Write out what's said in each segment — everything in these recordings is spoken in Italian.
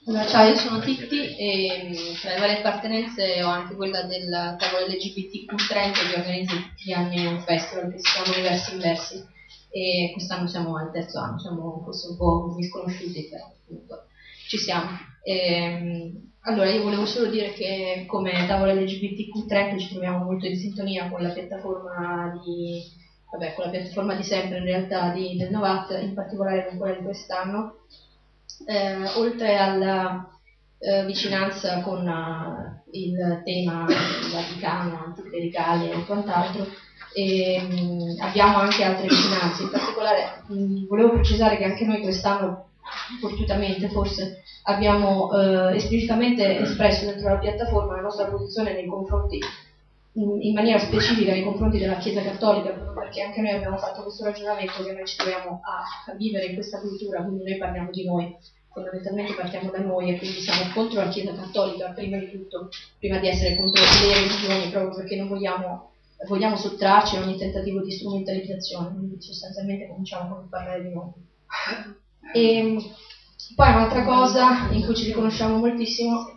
Allora, ciao, io sono Titti e tra le varie appartenenze ho anche quella del tavolo LGBTQ Trento che organizza tutti gli anni un festival che si chiama Universi Inversi e quest'anno siamo al terzo anno, siamo forse un po' misconosciuti, però appunto ci siamo. Allora, io volevo solo dire che come tavolo LGBTQ Trento ci troviamo molto in sintonia con la piattaforma con la piattaforma di sempre in realtà del Novat, in particolare con quella di quest'anno. Oltre alla vicinanza con il tema vaticano, anticlericale e quant'altro, abbiamo anche altre vicinanze. In particolare volevo precisare che anche noi quest'anno, fortuitamente forse, abbiamo esplicitamente espresso dentro la piattaforma la nostra posizione nei confronti, in maniera specifica nei confronti della Chiesa Cattolica, perché anche noi abbiamo fatto questo ragionamento che noi ci troviamo a vivere in questa cultura, quindi noi parliamo di noi, fondamentalmente partiamo da noi e quindi siamo contro la Chiesa Cattolica prima di tutto, prima di essere contro le religioni, proprio perché non vogliamo sottrarci a ogni tentativo di strumentalizzazione, quindi sostanzialmente cominciamo con parlare di noi. E poi un'altra cosa in cui ci riconosciamo moltissimo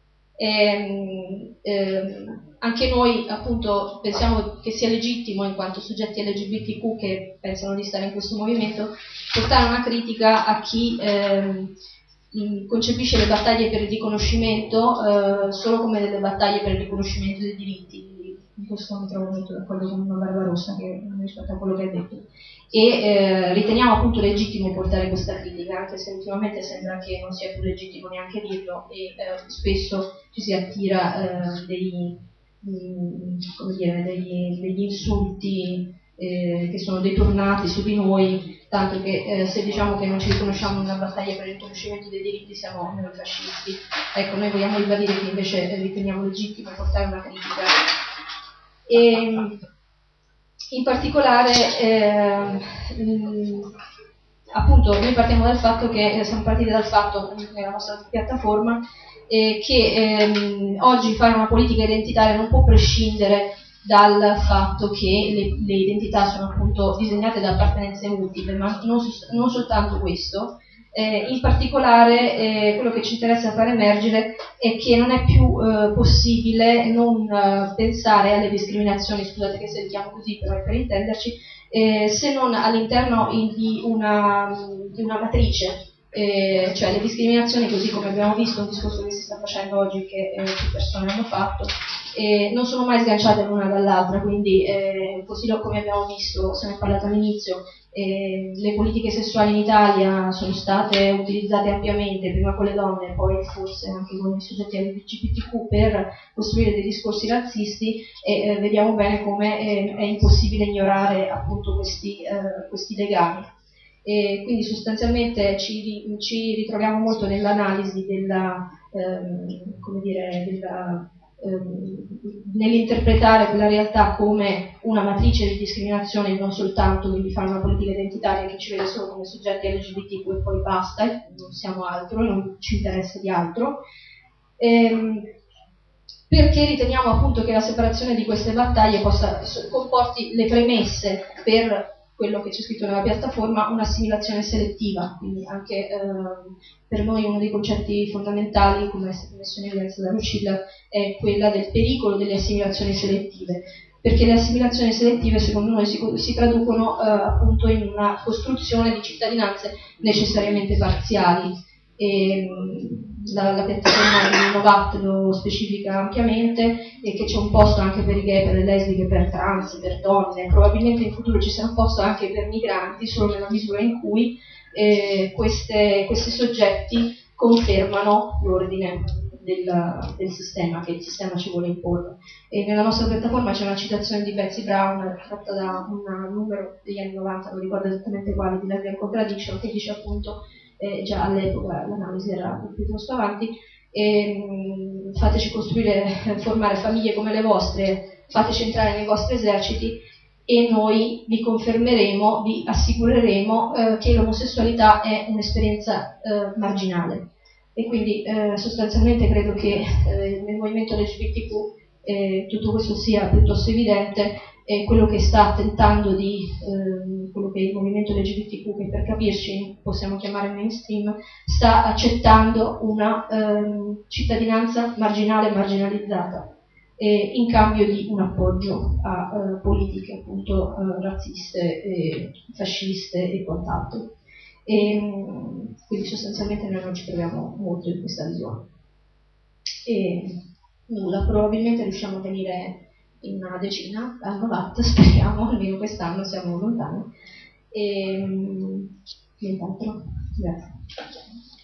anche noi appunto pensiamo che sia legittimo in quanto soggetti LGBTQ che pensano di stare in questo movimento portare una critica a chi concepisce le battaglie per il riconoscimento solo come delle battaglie per il riconoscimento dei diritti. In questo mi trovo molto d'accordo con Barbarossa rispetto a quello che ha detto e riteniamo appunto legittimo portare questa critica, anche se ultimamente sembra che non sia più legittimo neanche dirlo e spesso ci si attira degli insulti che sono detornati su di noi, tanto che se diciamo che non ci riconosciamo in una battaglia per il riconoscimento dei diritti siamo neofascisti. Ecco, noi vogliamo ribadire che invece riteniamo legittimo portare una critica. E in particolare appunto noi partiamo dal fatto che siamo partiti dal fatto nella nostra piattaforma che oggi fare una politica identitaria non può prescindere dal fatto che le identità sono appunto disegnate da appartenenze multiple, ma non soltanto questo. In particolare quello che ci interessa far emergere è che non è più possibile non pensare alle discriminazioni, scusate che se le chiamo così però è per intenderci, se non all'interno di una matrice, cioè le discriminazioni, così come abbiamo visto un discorso che si sta facendo oggi che più persone hanno fatto, non sono mai sganciate l'una dall'altra, quindi così come abbiamo visto, se ne è parlato all'inizio, le politiche sessuali in Italia sono state utilizzate ampiamente, prima con le donne, poi forse anche con i soggetti LGBTQ per costruire dei discorsi razzisti e vediamo bene come è impossibile ignorare appunto questi legami. E quindi sostanzialmente ci ritroviamo molto nell'analisi nell'interpretare quella realtà come una matrice di discriminazione, non soltanto quindi fare una politica identitaria che ci vede solo come soggetti LGBTQ e poi basta, non siamo altro, non ci interessa di altro, perché riteniamo appunto che la separazione di queste battaglie comporti le premesse per quello che c'è scritto nella piattaforma, un'assimilazione selettiva, quindi anche per noi uno dei concetti fondamentali, come è stato messo in evidenza da Lucilla, è quella del pericolo delle assimilazioni selettive, perché le assimilazioni selettive secondo noi si traducono appunto in una costruzione di cittadinanze necessariamente parziali. La piattaforma di Novat lo specifica ampiamente e che c'è un posto anche per i gay, per le lesbiche, per trans, per donne, probabilmente in futuro ci sarà un posto anche per migranti, solo nella misura in cui questi soggetti confermano l'ordine del sistema, che il sistema ci vuole imporre. E nella nostra piattaforma c'è una citazione di Betsy Brown fatta da un numero degli anni 90, non ricordo esattamente quale, di Lesbian Contradiction, che dice appunto già all'epoca l'analisi era piuttosto avanti, fateci formare famiglie come le vostre, fateci entrare nei vostri eserciti e noi vi confermeremo, vi assicureremo che l'omosessualità è un'esperienza marginale. E quindi sostanzialmente credo che nel movimento LGBTQ tutto questo sia piuttosto evidente, e quello che sta tentando quello che il movimento LGBTQ, che per capirci possiamo chiamare mainstream, sta accettando una cittadinanza marginale e marginalizzata, in cambio di un appoggio a politiche appunto razziste, fasciste e quant'altro. Quindi sostanzialmente noi non ci troviamo molto in questa visione. Nulla, probabilmente riusciamo a venire in una decina al Novat, speriamo, almeno quest'anno siamo lontani. Nient'altro. Grazie.